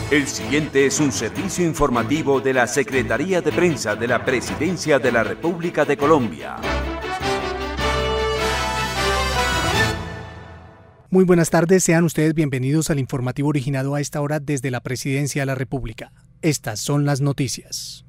El siguiente es un servicio informativo de la Secretaría de Prensa de la Presidencia de la República de Colombia. Muy buenas tardes, sean ustedes bienvenidos al informativo originado a esta hora desde la Presidencia de la República. Estas son las noticias.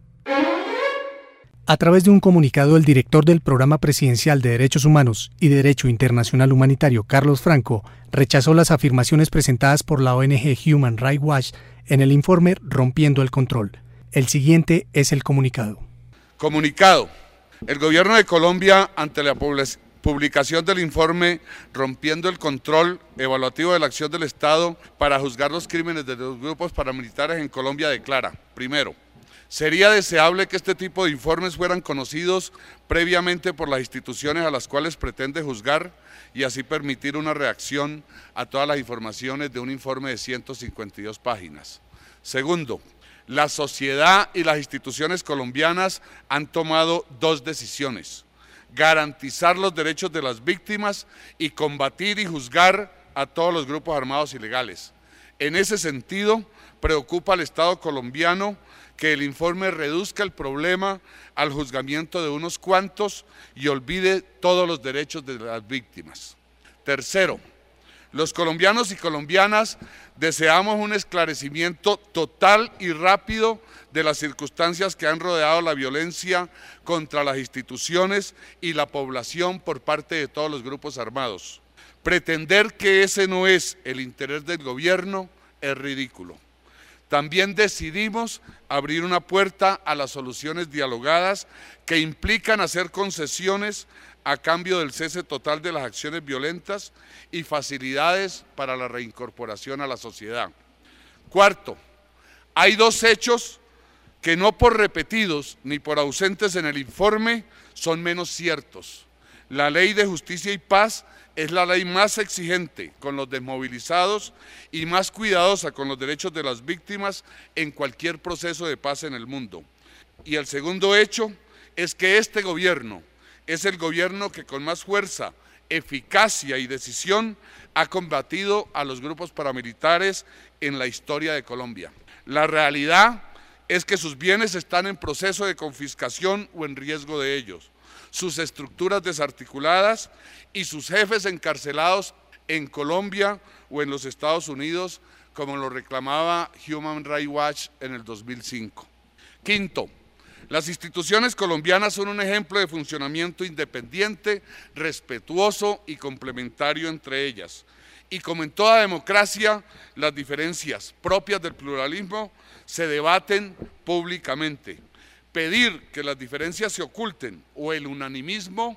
A través de un comunicado, el director del Programa Presidencial de Derechos Humanos y Derecho Internacional Humanitario, Carlos Franco, rechazó las afirmaciones presentadas por la ONG Human Rights Watch en el informe Rompiendo el Control. El siguiente es el comunicado. Comunicado. El Gobierno de Colombia, ante la publicación del informe Rompiendo el Control evaluativo de la acción del Estado para juzgar los crímenes de los grupos paramilitares en Colombia, declara: primero, sería deseable que este tipo de informes fueran conocidos previamente por las instituciones a las cuales pretende juzgar y así permitir una reacción a todas las informaciones de un informe de 152 páginas. Segundo, la sociedad y las instituciones colombianas han tomado dos decisiones: garantizar los derechos de las víctimas y combatir y juzgar a todos los grupos armados ilegales. En ese sentido, preocupa al Estado colombiano que el informe reduzca el problema al juzgamiento de unos cuantos y olvide todos los derechos de las víctimas. Tercero, los colombianos y colombianas deseamos un esclarecimiento total y rápido de las circunstancias que han rodeado la violencia contra las instituciones y la población por parte de todos los grupos armados. Pretender que ese no es el interés del gobierno es ridículo. También decidimos abrir una puerta a las soluciones dialogadas que implican hacer concesiones a cambio del cese total de las acciones violentas y facilidades para la reincorporación a la sociedad. Cuarto, hay dos hechos que no por repetidos ni por ausentes en el informe son menos ciertos. La Ley de Justicia y Paz es la ley más exigente con los desmovilizados y más cuidadosa con los derechos de las víctimas en cualquier proceso de paz en el mundo. Y el segundo hecho es que este gobierno es el gobierno que con más fuerza, eficacia y decisión ha combatido a los grupos paramilitares en la historia de Colombia. La realidad es que sus bienes están en proceso de confiscación o en riesgo de ellos, sus estructuras desarticuladas y sus jefes encarcelados en Colombia o en los Estados Unidos, como lo reclamaba Human Rights Watch en el 2005. Quinto, las instituciones colombianas son un ejemplo de funcionamiento independiente, respetuoso y complementario entre ellas. Y como en toda democracia, las diferencias propias del pluralismo se debaten públicamente. Pedir que las diferencias se oculten o el unanimismo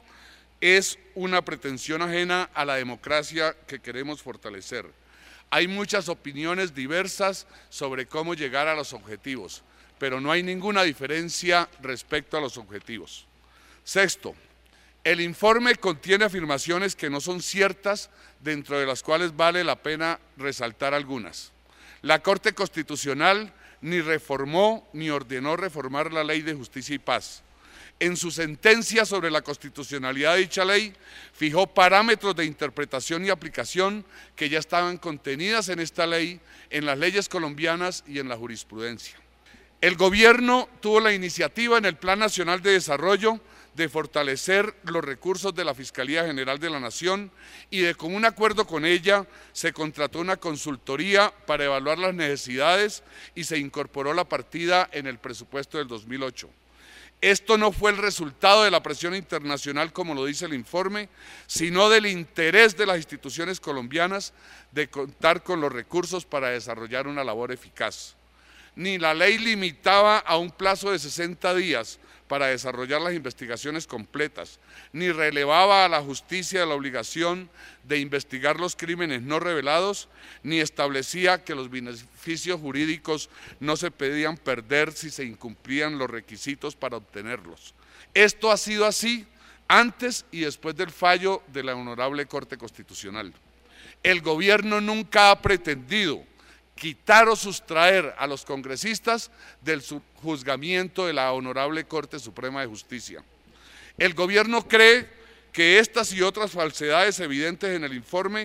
es una pretensión ajena a la democracia que queremos fortalecer. Hay muchas opiniones diversas sobre cómo llegar a los objetivos, pero no hay ninguna diferencia respecto a los objetivos. Sexto, el informe contiene afirmaciones que no son ciertas, dentro de las cuales vale la pena resaltar algunas. La Corte Constitucional ni reformó ni ordenó reformar la Ley de Justicia y Paz. En su sentencia sobre la constitucionalidad de dicha ley, fijó parámetros de interpretación y aplicación que ya estaban contenidas en esta ley, en las leyes colombianas y en la jurisprudencia. El gobierno tuvo la iniciativa en el Plan Nacional de Desarrollo de fortalecer los recursos de la Fiscalía General de la Nación y de común acuerdo con ella se contrató una consultoría para evaluar las necesidades y se incorporó la partida en el presupuesto del 2008. Esto no fue el resultado de la presión internacional, como lo dice el informe, sino del interés de las instituciones colombianas de contar con los recursos para desarrollar una labor eficaz. Ni la ley limitaba a un plazo de 60 días para desarrollar las investigaciones completas, ni relevaba a la justicia la obligación de investigar los crímenes no revelados, ni establecía que los beneficios jurídicos no se podían perder si se incumplían los requisitos para obtenerlos. Esto ha sido así antes y después del fallo de la Honorable Corte Constitucional. El gobierno nunca ha pretendido quitar o sustraer a los congresistas del juzgamiento de la Honorable Corte Suprema de Justicia. El gobierno cree que estas y otras falsedades evidentes en el informe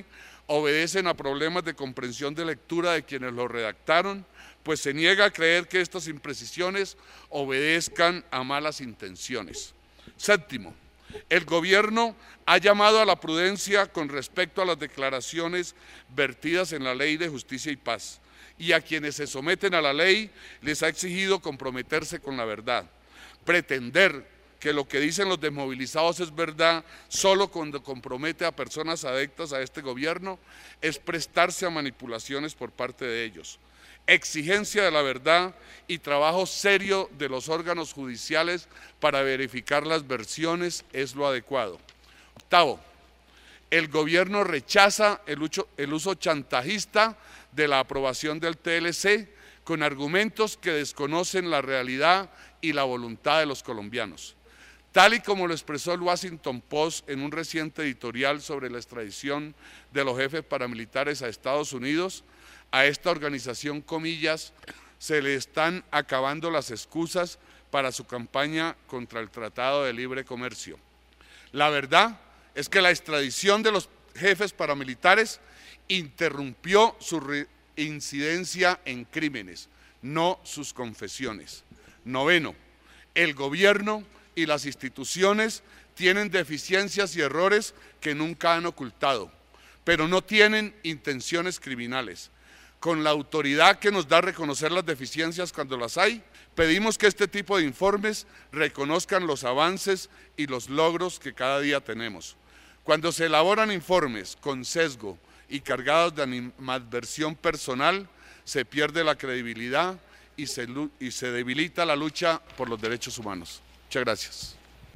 obedecen a problemas de comprensión de lectura de quienes lo redactaron, pues se niega a creer que estas imprecisiones obedezcan a malas intenciones. Séptimo, el gobierno ha llamado a la prudencia con respecto a las declaraciones vertidas en la Ley de Justicia y Paz, y a quienes se someten a la ley les ha exigido comprometerse con la verdad. Pretender que lo que dicen los desmovilizados es verdad solo cuando compromete a personas adeptas a este gobierno es prestarse a manipulaciones por parte de ellos. Exigencia de la verdad y trabajo serio de los órganos judiciales para verificar las versiones es lo adecuado. Octavo, el gobierno rechaza el uso chantajista de la aprobación del TLC con argumentos que desconocen la realidad y la voluntad de los colombianos. Tal y como lo expresó el Washington Post en un reciente editorial sobre la extradición de los jefes paramilitares a Estados Unidos, a esta organización, comillas, se le están acabando las excusas para su campaña contra el Tratado de Libre Comercio. La verdad es que la extradición de los jefes paramilitares interrumpió su reincidencia en crímenes, no sus confesiones. Noveno, el gobierno y las instituciones tienen deficiencias y errores que nunca han ocultado, pero no tienen intenciones criminales. Con la autoridad que nos da reconocer las deficiencias cuando las hay, pedimos que este tipo de informes reconozcan los avances y los logros que cada día tenemos. Cuando se elaboran informes con sesgo y cargados de animadversión personal, se pierde la credibilidad y se debilita la lucha por los derechos humanos. Muchas gracias.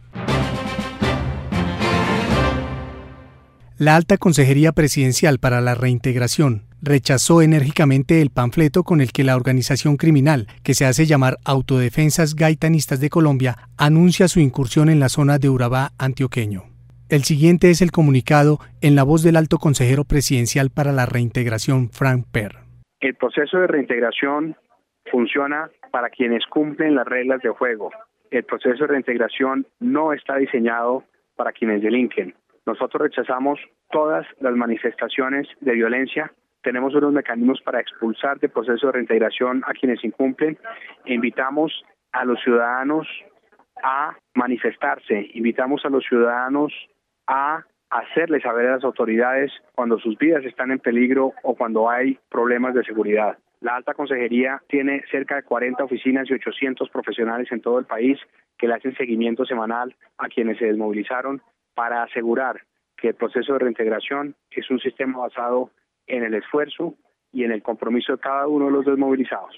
La Alta Consejería Presidencial para la Reintegración rechazó enérgicamente el panfleto con el que la organización criminal, que se hace llamar Autodefensas Gaitanistas de Colombia, anuncia su incursión en la zona de Urabá antioqueño. El siguiente es el comunicado en la voz del Alto Consejero Presidencial para la Reintegración, Frank Perr. El proceso de reintegración funciona para quienes cumplen las reglas de juego. El proceso de reintegración no está diseñado para quienes delinquen. Nosotros rechazamos todas las manifestaciones de violencia. Tenemos unos mecanismos para expulsar del proceso de reintegración a quienes incumplen. Invitamos a los ciudadanos a manifestarse. Invitamos a los ciudadanos a hacerles saber a las autoridades cuando sus vidas están en peligro o cuando hay problemas de seguridad. La Alta Consejería tiene cerca de 40 oficinas y 800 profesionales en todo el país que le hacen seguimiento semanal a quienes se desmovilizaron para asegurar que el proceso de reintegración es un sistema basado en el esfuerzo y en el compromiso de cada uno de los desmovilizados.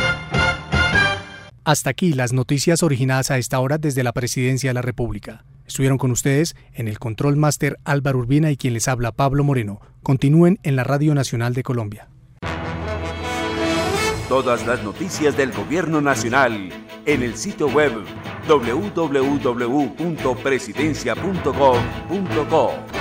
Hasta aquí las noticias originadas a esta hora desde la Presidencia de la República. Estuvieron con ustedes en el Control Máster Álvaro Urbina y quien les habla Pablo Moreno. Continúen en la Radio Nacional de Colombia. Todas las noticias del Gobierno Nacional en el sitio web www.presidencia.gov.co.